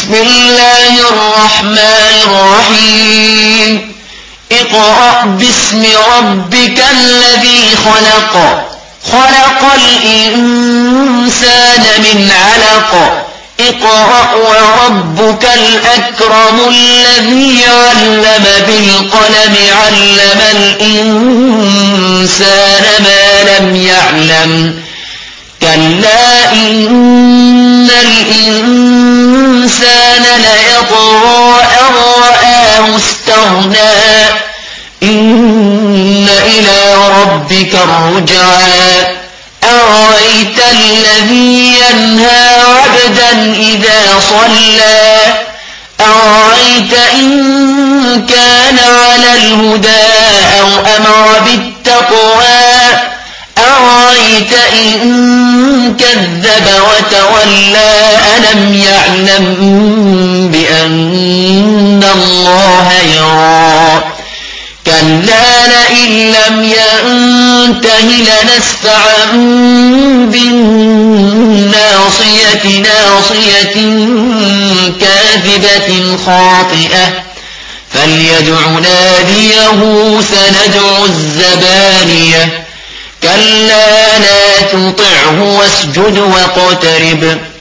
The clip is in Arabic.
بسم الله الرحمن الرحيم اقرأ باسم ربك الذي خلق خلق الإنسان من علق اقرأ وربك الأكرم الذي علم بالقلم علم الإنسان ما لم يعلم كلا إن الإنسان ليطغى أن رآه استغنى إن إلى ربك الرجعى أرأيت الذي ينهى عبدا إذا صلى أرأيت إن كان على الهدى أو أمر بالتقوى أرأيت إن كذب وتولى ألم يعلم بأن الله يرى كلا لئن لم ينته لنسفعا بالناصية ناصية كاذبة خاطئة فليدع ناديه سندع الزبانية كلا لا تطعه واسجد واقترب